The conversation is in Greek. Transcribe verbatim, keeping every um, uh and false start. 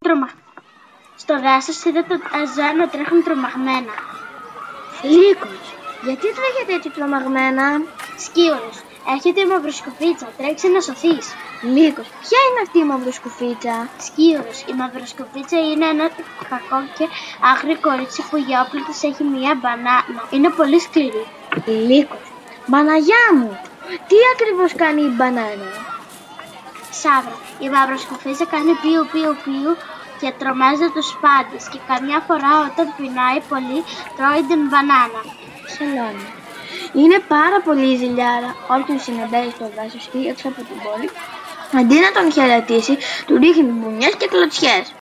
Τρομα... Στο δάσος είδα τα ζώα να τρέχουν τρομαγμένα. Λύκος, γιατί τρέχετε έτσι τρομαγμένα? Σκύωρος, έρχεται η μαυροσκουφίτσα, τρέξε να σωθείς. Λύκος, ποια είναι αυτή η μαυροσκουφίτσα? Σκύωρος, η μαυροσκουφίτσα είναι ένα κακό και άγριο κορίτσι που για όπλο της έχει μία μπανάνα. Είναι πολύ σκληρή. Λύκος, Παναγιά μου, τι ακριβώς κάνει η μπανάνα? Σάβρα, η μαυροσκουφίτσα κάνει πιου πιου πιου και τρομάζει τους πάντες και καμιά φορά όταν πεινάει πολύ τρώει την μπανάνα. Σελώνη. Είναι πάρα πολύ ζηλιάρα. Όποιον συναντάει στο δάσος ή έξω από την πόλη, αντί να τον χαιρετήσει, του ρίχνει μπουνιές και κλωτσιές.